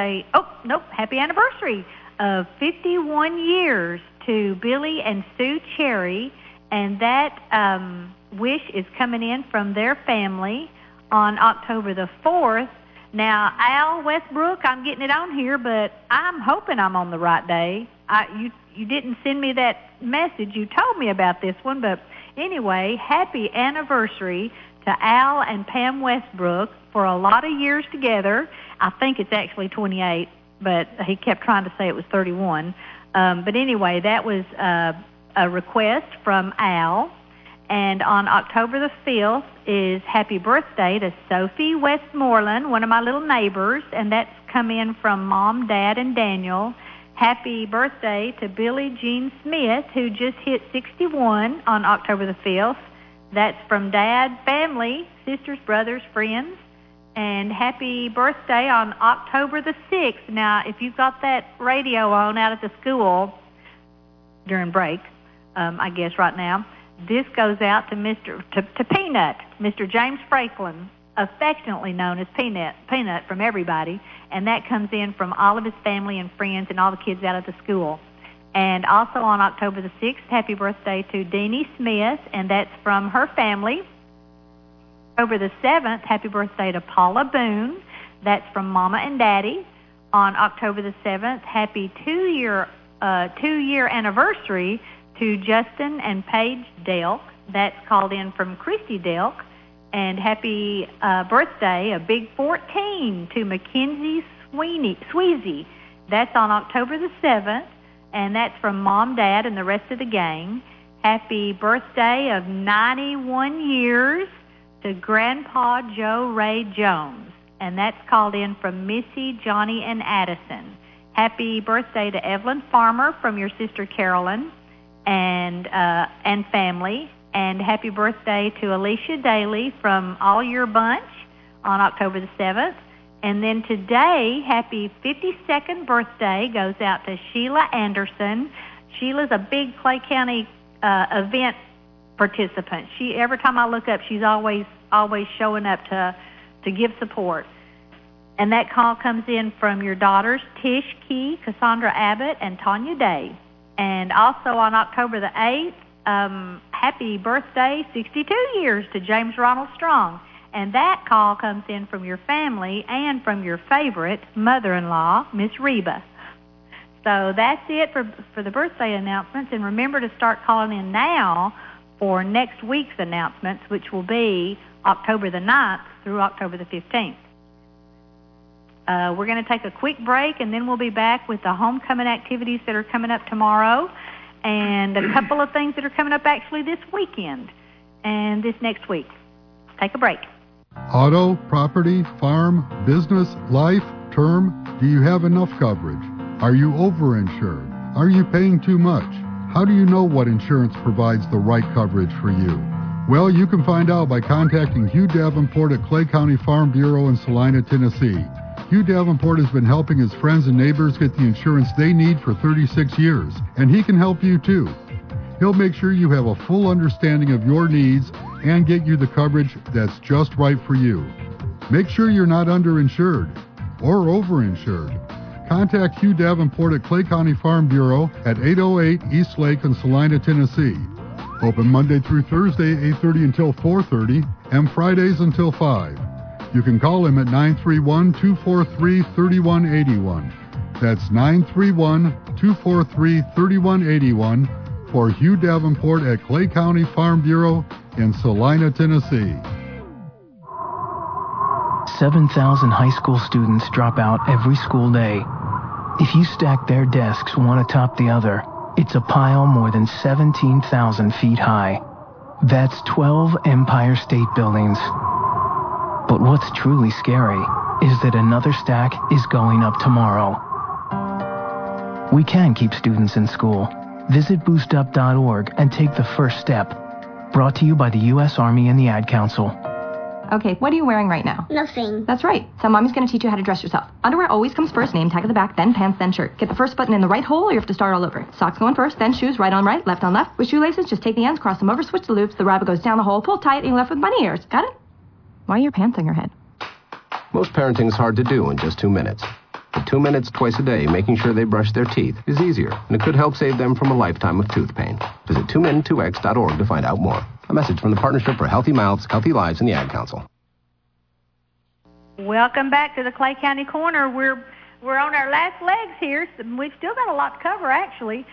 anniversary of 51 years to Billy and Sue Cherry. And that wish is coming in from their family on October the 4th. Now, Al Westbrook, I'm getting it on here, but I'm hoping I'm on the right day. You didn't send me that message. You told me about this one, but anyway, happy anniversary to Al and Pam Westbrook for a lot of years together. I think it's actually 28, but he kept trying to say it was 31. But anyway, that was a request from Al. And on October the 5th is happy birthday to Sophie Westmoreland, one of my little neighbors, and that's come in from Mom, Dad, and Daniel. Happy birthday to Billie Jean Smith, who just hit 61 on October the 5th. That's from Dad, family, sisters, brothers, friends. And happy birthday on October the 6th. Now, if you've got that radio on out at the school during break, I guess right now, this goes out to to Peanut, Mr. James Franklin, affectionately known as Peanut from everybody. And that comes in from all of his family and friends and all the kids out at the school. And also on October the 6th, happy birthday to Deanie Smith, and that's from her family. October the 7th, happy birthday to Paula Boone. That's from Mama and Daddy. On October the 7th, happy two-year anniversary to Justin and Paige Delk. That's called in from Christy Delk. And happy birthday, a big 14, to Mackenzie Sweezy. That's on October the 7th, and that's from Mom, Dad, and the rest of the gang. Happy birthday of 91 years to Grandpa Joe Ray Jones, and that's called in from Missy, Johnny, and Addison. Happy birthday to Evelyn Farmer from your sister Carolyn and family. And happy birthday to Alicia Daly from all your bunch on October the 7th. And then today, happy 52nd birthday goes out to Sheila Anderson. Sheila's a big Clay County event participant. Every time I look up, she's always showing up to give support. And that call comes in from your daughters, Tish Key, Cassandra Abbott, and Tanya Day. And also on October the 8th, happy birthday, 62 years to James Ronald Strong. And that call comes in from your family and from your favorite mother-in-law, Miss Reba. So that's it for the birthday announcements. And remember to start calling in now for next week's announcements, which will be October the 9th through October the 15th. We're going to take a quick break, and then we'll be back with the homecoming activities that are coming up tomorrow, and a couple of things that are coming up actually this weekend and this next week. Take a break. Auto, property, farm, business, life, term, do you have enough coverage? Are you overinsured? Are you paying too much? How do you know what insurance provides the right coverage for you? Well, you can find out by contacting Hugh Davenport at Clay County Farm Bureau in Salina, Tennessee. Hugh Davenport has been helping his friends and neighbors get the insurance they need for 36 years, and he can help you too. He'll make sure you have a full understanding of your needs and get you the coverage that's just right for you. Make sure you're not underinsured or overinsured. Contact Hugh Davenport at Clay County Farm Bureau at 808 East Lake in Salina, Tennessee. Open Monday through Thursday, 8:30 until 4:30, and Fridays until 5. You can call him at 931-243-3181. That's 931-243-3181 for Hugh Davenport at Clay County Farm Bureau in Salina, Tennessee. 7,000 high school students drop out every school day. If you stack their desks one atop the other, it's a pile more than 17,000 feet high. That's 12 Empire State Buildings. But what's truly scary is that another stack is going up tomorrow. We can keep students in school. Visit boostup.org and take the first step. Brought to you by the U.S. Army and the Ad Council. Okay, what are you wearing right now? Nothing. That's right. So Mommy's going to teach you how to dress yourself. Underwear always comes first, name tag at the back, then pants, then shirt. Get the first button in the right hole or you have to start all over. Socks going first, then shoes, right on right, left on left. With shoelaces, just take the ends, cross them over, switch the loops, the rabbit goes down the hole, pull tight, and you're left with bunny ears. Got it? Why are your pants on your head? Most parenting is hard to do in just 2 minutes. But 2 minutes twice a day making sure they brush their teeth is easier, and it could help save them from a lifetime of tooth pain. Visit 2min2x.org to find out more. A message from the Partnership for Healthy Mouths, Healthy Lives, and the Ad Council. Welcome back to the Clay County Corner. We're on our last legs here. So we've still got a lot to cover, actually.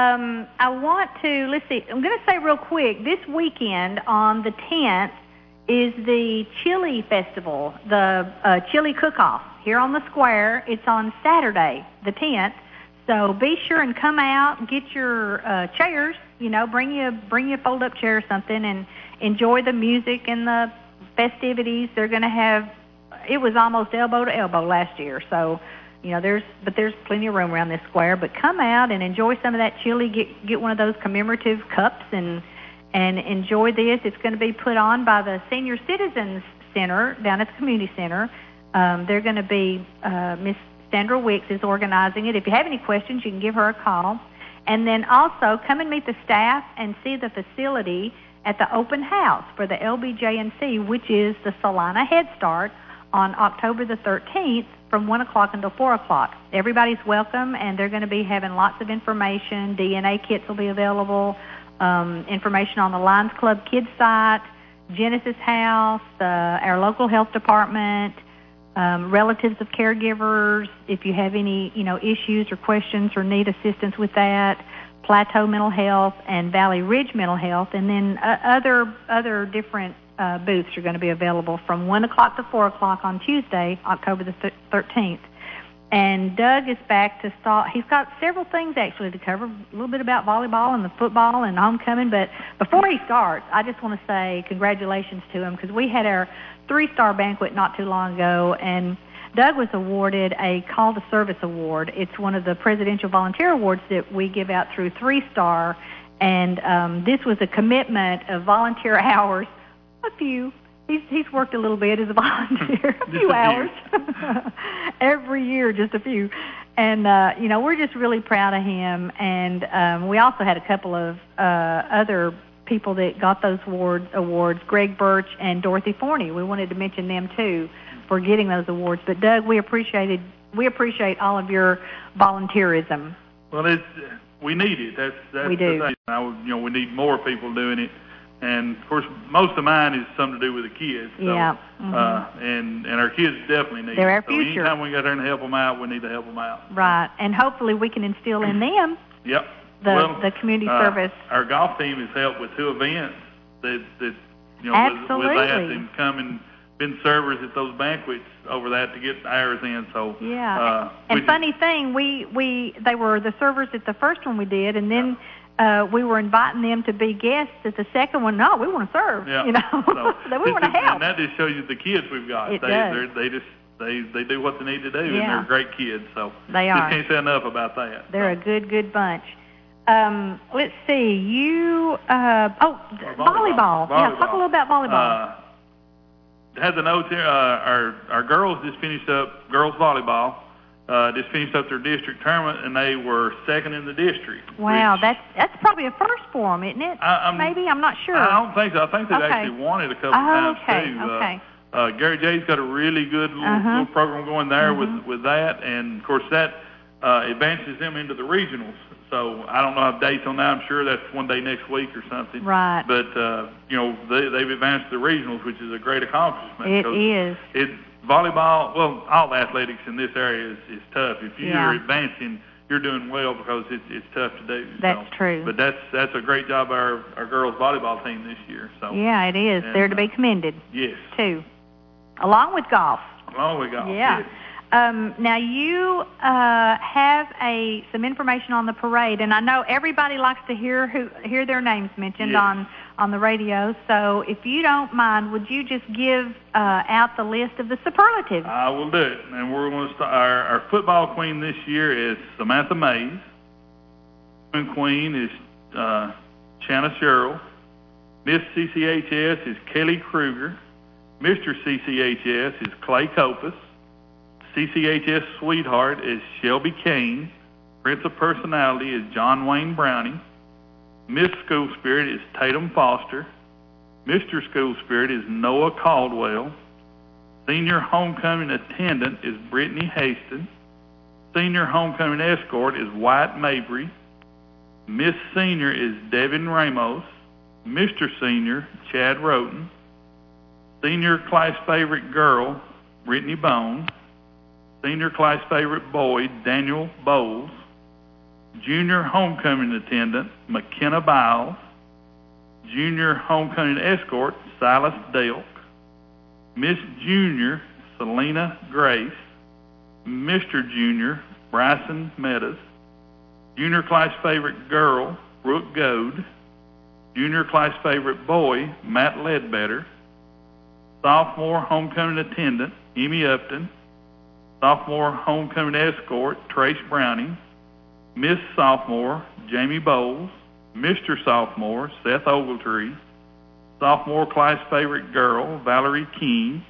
I want to, let's see, I'm going to say real quick, this weekend on the 10th is the Chili Festival, the Chili Cook-Off here on the square. It's on Saturday, the 10th. So be sure and come out, get your chairs, bring you a fold-up chair or something, and enjoy the music and the festivities. They're going to have, it was almost elbow to elbow last year, so there's plenty of room around this square. But come out and enjoy some of that chili. Get one of those commemorative cups and enjoy this. It's going to be put on by the Senior Citizens Center down at the community center. They're going to be Miss Sandra Wicks is organizing it. If you have any questions, you can give her a call. And then also come and meet the staff and see the facility at the open house for the LBJNC, which is the Salina Head Start, on October the 13th from 1 o'clock until 4 o'clock. Everybody's welcome, and they're going to be having lots of information. DNA kits will be available, information on the Lions Club Kids site, Genesis House, our local health department, relatives of caregivers, if you have any issues or questions or need assistance with that, Plateau Mental Health and Valley Ridge Mental Health, and then other different booths are going to be available from 1 o'clock to 4 o'clock on Tuesday, October the 13th. And Doug is back to start. He's got several things actually to cover, a little bit about volleyball and the football and homecoming. But before he starts, I just want to say congratulations to him, because we had our 3-star banquet not too long ago, and Doug was awarded a Call to Service Award. It's one of the Presidential Volunteer Awards that we give out through 3-star, and this was a commitment of volunteer hours. A few. He's worked a little bit as a volunteer, a few hours. Every year, just a few. And, we're just really proud of him. And we also had a couple of other people that got those awards, Greg Birch and Dorothy Forney. We wanted to mention them, too, for getting those awards. But, Doug, we appreciate all of your volunteerism. Well, we need it. That's we do. The thing. We need more people doing it. And, of course, most of mine is something to do with the kids. So, yeah. And our kids definitely need They're it. our future. Anytime we got there and help them out, we need to help them out. Right. And hopefully we can instill in them Yep. the community service. Our golf team has helped with 2 events that Absolutely. with that, and come and been servers at those banquets over that to get ours in. So yeah. And funny thing, they were the servers at the first one we did, and then we were inviting them to be guests at the second one. No, we want to serve. Yeah. So we want to help. And that just shows you the kids we've got. It does. They do what they need to do, and they're great kids. So they are. Just can't say enough about that. They're a good bunch. Let's see. Volleyball. Yeah, talk a little about volleyball. Had the notes here. Our girls just finished up girls volleyball, just finished up their district tournament, and they were second in the district. Wow, that's probably a first for them, isn't it? Maybe, I'm not sure. I don't think so. I think they've actually won it a couple times too. Okay. Gary J's got a really good little program going there with that, and of course that advances them into the regionals. So I don't know if dates on that. I'm sure that's one day next week or something. Right. But they've advanced to the regionals, which is a great accomplishment. It is. Volleyball, well, all athletics in this area is tough. If you're advancing, you're doing well because it's tough to do. That's true. But that's a great job by our girls volleyball team this year. So yeah, it is. They're to be commended. Yes. Too. Along with golf. Along with golf. Yeah. Yes. Now you have some information on the parade, and I know everybody likes to hear their names mentioned on the radio. So if you don't mind, would you just give out the list of the superlatives? I will do it, and we're going to start. Our football queen this year is Samantha Mays. Women's queen is Shanna Sherrill. Miss CCHS is Kelly Kruger. Mr. CCHS is Clay Copas. CCHS Sweetheart is Shelby Kane. Prince of Personality is John Wayne Browning. Miss School Spirit is Tatum Foster. Mr. School Spirit is Noah Caldwell. Senior Homecoming Attendant is Brittany Haston. Senior Homecoming Escort is Wyatt Mabry. Miss Senior is Devin Ramos. Mr. Senior, Chad Roten. Senior Class Favorite Girl, Brittany Bone. Senior Class Favorite Boy, Daniel Bowles. Junior Homecoming Attendant, McKenna Biles. Junior Homecoming Escort, Silas Delk. Miss Junior, Selena Grace. Mr. Junior, Bryson Meadows. Junior Class Favorite Girl, Brooke Goad. Junior Class Favorite Boy, Matt Ledbetter. Sophomore Homecoming Attendant, Emmy Upton. Sophomore Homecoming Escort, Trace Browning. Miss Sophomore, Jamie Bowles. Mr. Sophomore, Seth Ogletree. Sophomore Class Favorite Girl, Valerie Key.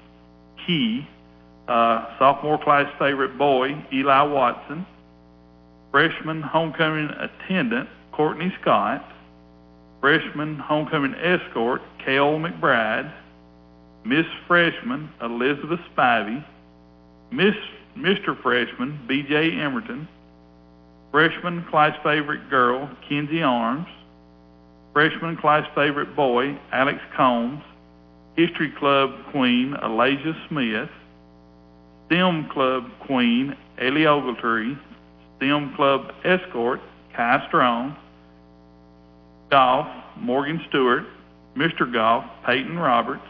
Sophomore Class Favorite Boy, Eli Watson. Freshman Homecoming Attendant, Courtney Scott. Freshman Homecoming Escort, Cale McBride. Miss Freshman, Elizabeth Spivey. Mr. Freshman, B.J. Emerton. Freshman Class Favorite Girl, Kenzie Arms. Freshman Class Favorite Boy, Alex Combs. History Club Queen, Elijah Smith. STEM Club Queen, Ellie Ogletree. STEM Club Escort, Kai Strong. Golf, Morgan Stewart. Mr. Golf, Peyton Roberts.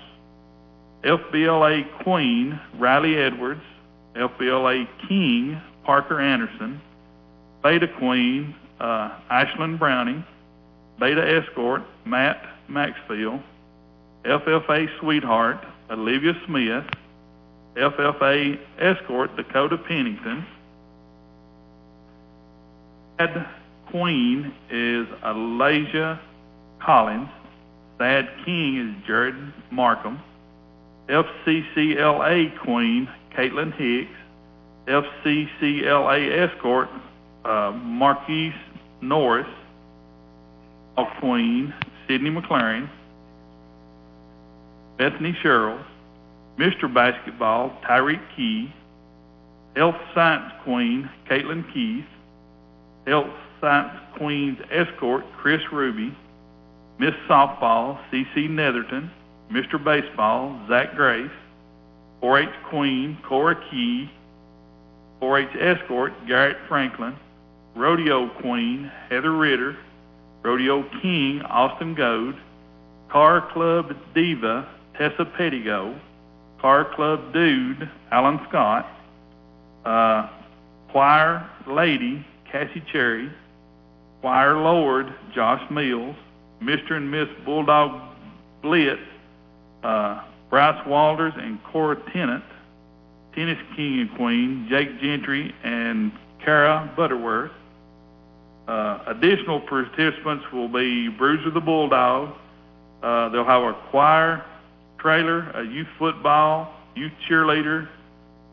FBLA Queen, Riley Edwards. FBLA King, Parker Anderson. Beta Queen, Ashlyn Browning. Beta Escort, Matt Maxfield. FFA Sweetheart, Olivia Smith. FFA Escort, Dakota Pennington. Sad Queen is Alasia Collins. Sad King is Jared Markham. FCCLA Queen, Caitlin Hicks. FCCLA Escort, Marquise Norris. Queen, Sydney McLaren. Bethany Sherrill. Mr. Basketball, Tyreek Key. Health Science Queen, Caitlin Keith. Health Science Queen's Escort, Chris Ruby. Miss Softball, C.C. Netherton. Mr. Baseball, Zach Grace. 4-H Queen, Cora Key. 4-H Escort, Garrett Franklin. Rodeo Queen, Heather Ritter. Rodeo King, Austin Goad. Car Club Diva, Tessa Pettigo. Car Club Dude, Alan Scott. Choir Lady, Cassie Cherry. Choir Lord, Josh Mills. Mr. and Miss Bulldog Blitz, Bryce Walters and Cora Tennant. Tennis King and Queen, Jake Gentry and Kara Butterworth. Additional participants will be Bruiser the Bulldog. They'll have a choir, trailer, a youth football, youth cheerleader,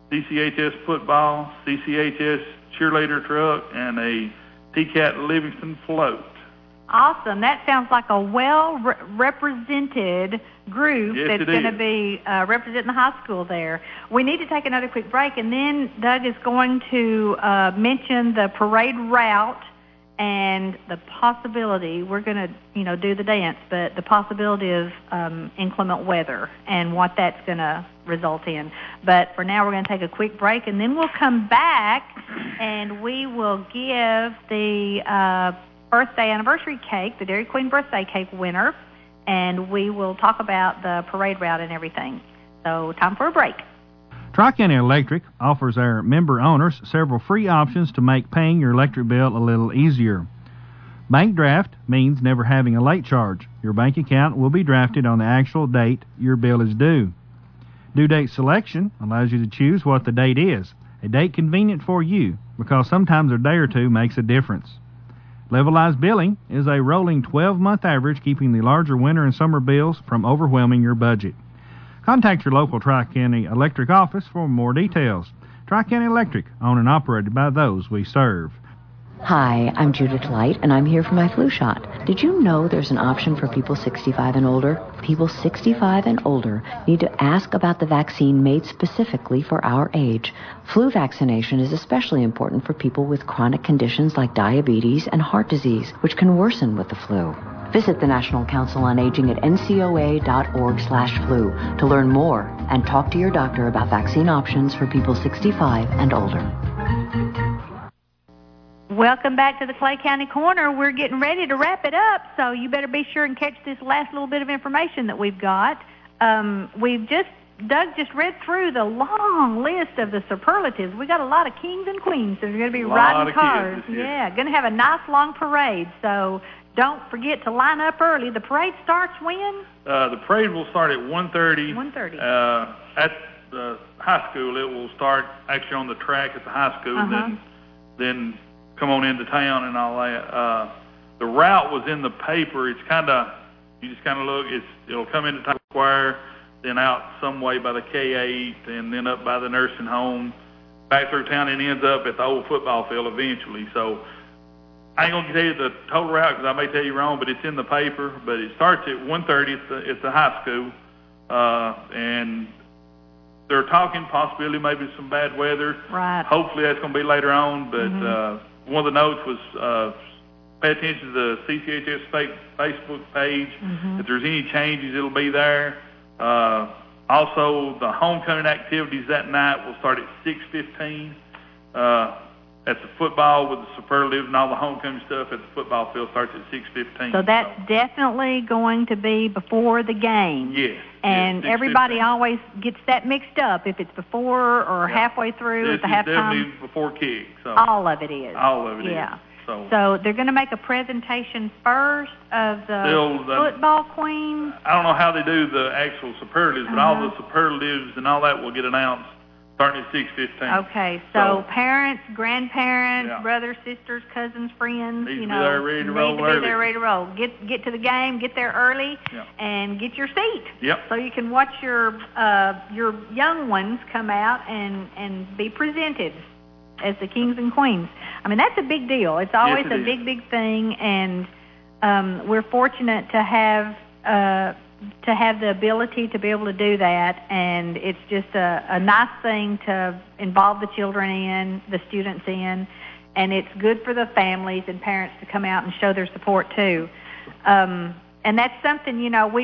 CCHS football, CCHS cheerleader truck, and a TCAT Livingston float. Awesome. That sounds like a well-represented group that's going to be representing the high school there. We need to take another quick break, and then Doug is going to mention the parade route and the possibility. We're going to, do the dance, but the possibility of inclement weather and what that's going to result in. But for now, we're going to take a quick break, and then we'll come back, and we will give the birthday anniversary cake, the Dairy Queen birthday cake winner, and we will talk about the parade route and everything. So time for a break. Tri-County Electric offers our member owners several free options to make paying your electric bill a little easier. Bank draft means never having a late charge. Your bank account will be drafted on the actual date your bill is due. Due date selection allows you to choose what the date is, a date convenient for you, because sometimes a day or two makes a difference. Levelized billing is a rolling 12-month average, keeping the larger winter and summer bills from overwhelming your budget. Contact your local Tri-County Electric office for more details. Tri-County Electric, owned and operated by those we serve. Hi, I'm Judith Light, and I'm here for my flu shot. Did you know there's an option for people 65 and older? People 65 and older need to ask about the vaccine made specifically for our age. Flu vaccination is especially important for people with chronic conditions like diabetes and heart disease, which can worsen with the flu. Visit the National Council on Aging at ncoa.org/flu to learn more and talk to your doctor about vaccine options for people 65 and older. Welcome back to the Clay County Corner. We're getting ready to wrap it up, so you better be sure and catch this last little bit of information that we've got. Doug just read through the long list of the superlatives. We got a lot of kings and queens that are going to be riding cars. Yeah, going to have a nice long parade, so don't forget to line up early. The parade starts when? The parade will start at 1:30. 1:30. At the high school, it will start actually on the track at the high school, then come on into town and all that. The route was in the paper. It's you just kind of look. It'll come into Times Square, then out some way by the K8, and then up by the nursing home, back through town, and ends up at the old football field eventually. So I ain't gonna tell you the total route because I may tell you wrong, but it's in the paper. But it starts at 1:30 at the high school, and they're talking possibility maybe some bad weather. Right. Hopefully that's gonna be later on, but. One of the notes was pay attention to the CCHS Facebook page. If there's any changes, it'll be there. Also, the homecoming activities that night will start at 6:15. At the football with the superlatives and all the homecoming stuff at the football field starts at 6:15. So that's definitely going to be before the game. Yes. And everybody always gets that mixed up if it's before or halfway through at the halftime. This is definitely before kick. So all of it is. All of it is. So they're going to make a presentation first of the football queens. I don't know how they do the actual superlatives, but all the superlatives and all that will get announced starting at 6:15. Okay, so parents, grandparents, brothers, sisters, cousins, friends, need to be there ready to roll early. Be there ready to roll. Get to the game, get there early, and get your seat. Yep. So you can watch your young ones come out and be presented as the kings and queens. I mean, that's a big deal. It's always a big thing, and we're fortunate to have the ability to be able to do that, and it's just a nice thing to involve the children in, the students in, and it's good for the families and parents to come out and show their support too. And that's something,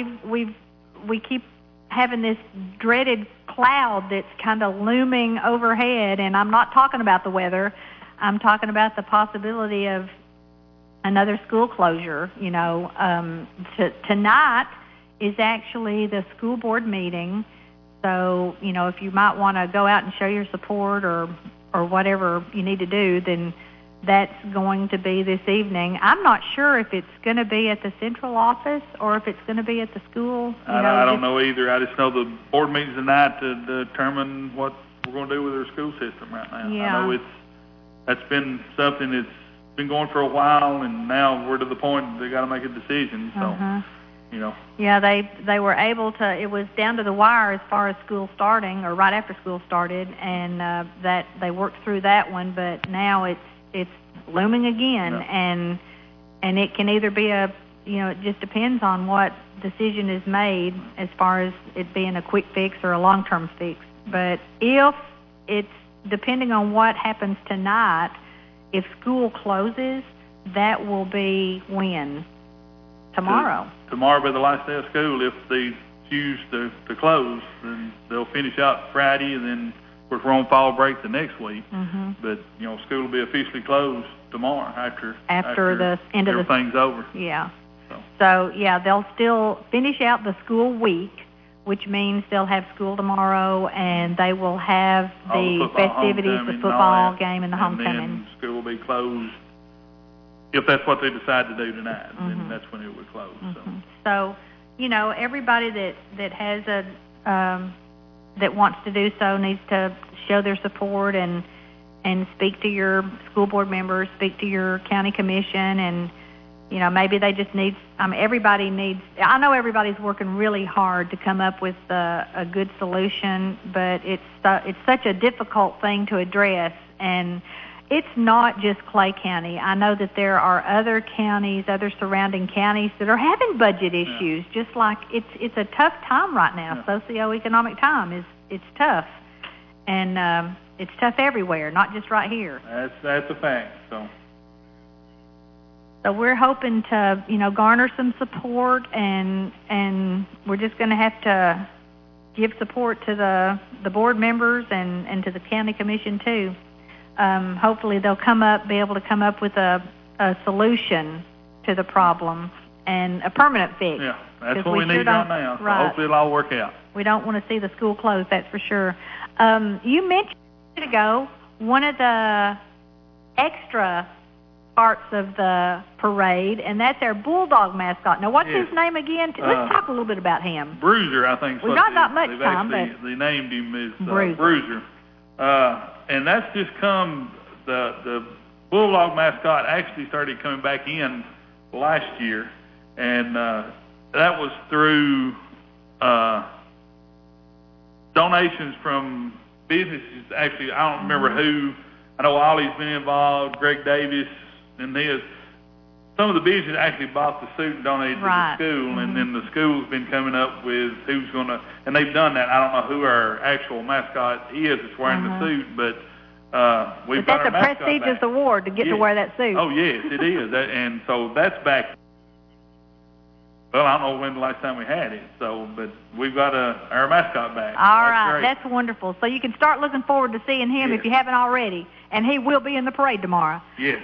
we keep having this dreaded cloud that's kind of looming overhead, and I'm not talking about the weather. I'm talking about the possibility of another school closure. Tonight is actually the school board meeting. So, if you might want to go out and show your support or whatever you need to do, then that's going to be this evening. I'm not sure if it's going to be at the central office or if it's going to be at the school. I don't know either. I just know the board meeting's tonight to determine what we're going to do with our school system right now. Yeah. I know that's been something that's been going for a while, and now we're to the point they got to make a decision. So. you know. Yeah, they were able to. It was down to the wire as far as school starting, or right after school started, and that they worked through that one. But now it's looming again, and it can either be a, you know, it just depends on what decision is made as far as it being a quick fix or a long-term fix. But if it's depending on what happens tonight, if school closes, that will be when? Tomorrow. Tomorrow will be the last day of school. If they choose to close, then they'll finish out Friday, and then, of course, we're on fall break the next week. Mm-hmm. But, you know, school will be officially closed tomorrow after the end of everything's over. Yeah. So, yeah, they'll still finish out the school week, which means they'll have school tomorrow, and they will have the festivities, the football game, and the homecoming. And then school will be closed. If that's what they decide to do tonight, then that's when it would close. So, you know, everybody that has that wants to do so needs to show their support and speak to your school board members, speak to your county commission, and, you know, maybe they just need, everybody needs, I know everybody's working really hard to come up with a good solution, but it's such a difficult thing to address, and it's not just Clay County. I know that there are other counties, other surrounding counties that are having budget issues, just like it's a tough time right now. Socioeconomic time it's tough, and it's tough everywhere, not just right here. That's a fact. So we're hoping to, you know, garner some support, and we're just going to have to give support to the board members and to the county commission too. Hopefully they'll be able to come up with a solution to the problem and a permanent fix. Yeah, that's what we need right now. So hopefully it'll all work out. We don't want to see the school closed, that's for sure. You mentioned a minute ago one of the extra parts of the parade, and that's our Bulldog mascot. Now, what's his name again? Let's talk a little bit about him. Bruiser, I think. We've not got much time, but they named him as Bruiser. And that's just come, the Bulldog mascot actually started coming back in last year, and that was through donations from businesses. Actually, I don't remember who. I know Ollie's been involved, Greg Davis, and some of the businesses actually bought the suit and donated to the school, and then the school's been coming up with who's going to, and they've done that. I don't know who our actual mascot is that's wearing the suit, but we've got our mascot back. That's a prestigious award to get to wear that suit. Oh, yes, it is. And so that's back. Well, I don't know when the last time we had it, but we've got our mascot back. All right, that's wonderful. So you can start looking forward to seeing him if you haven't already, and he will be in the parade tomorrow. Yes.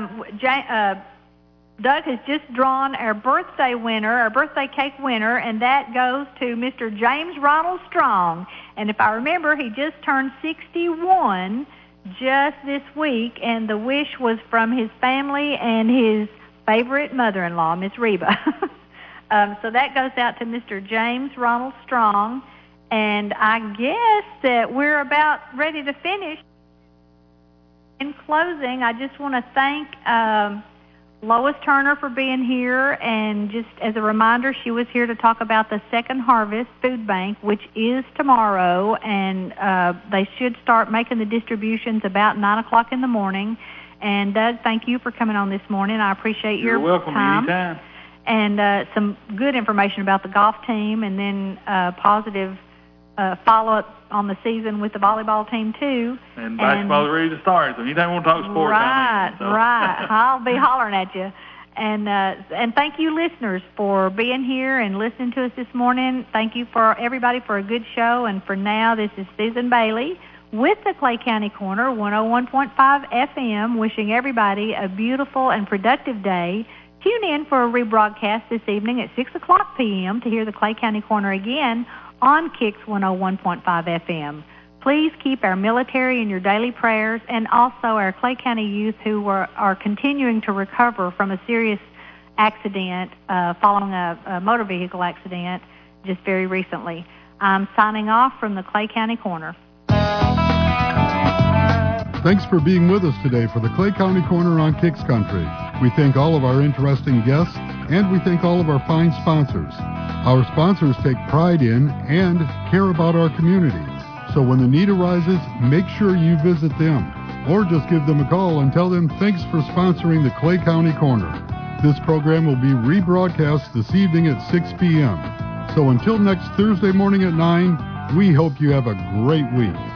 Doug has just drawn our birthday winner, our birthday cake winner, and that goes to Mr. James Ronald Strong. And if I remember, he just turned 61 just this week, and the wish was from his family and his favorite mother-in-law, Miss Reba. So that goes out to Mr. James Ronald Strong, and I guess that we're about ready to finish. In closing, I just want to thank Lois Turner for being here, and just as a reminder, she was here to talk about the Second Harvest Food Bank, which is tomorrow, and they should start making the distributions about 9 o'clock in the morning. And Doug, thank you for coming on this morning. I appreciate your time. You're welcome anytime. And some good information about the golf team, and then positive follow-up on the season with the volleyball team, too. And basketball is ready to start, so anytime we want to talk sports, right. I'll be hollering at you. And thank you, listeners, for being here and listening to us this morning. Thank you for everybody for a good show. And for now, this is Susan Bailey with the Clay County Corner, 101.5 FM, wishing everybody a beautiful and productive day. Tune in for a rebroadcast this evening at 6 o'clock p.m. to hear the Clay County Corner again on Kicks 101.5 FM. Please keep our military in your daily prayers, and also our Clay County youth who are continuing to recover from a serious accident following a motor vehicle accident just very recently. I'm signing off from the Clay County Corner. Thanks for being with us today for the Clay County Corner on Kicks Country. We thank all of our interesting guests And we thank all of our fine sponsors. Our sponsors take pride in and care about our community. So when the need arises, make sure you visit them. Or just give them a call and tell them thanks for sponsoring the Clay County Corner. This program will be rebroadcast this evening at 6 p.m. So until next Thursday morning at 9, we hope you have a great week.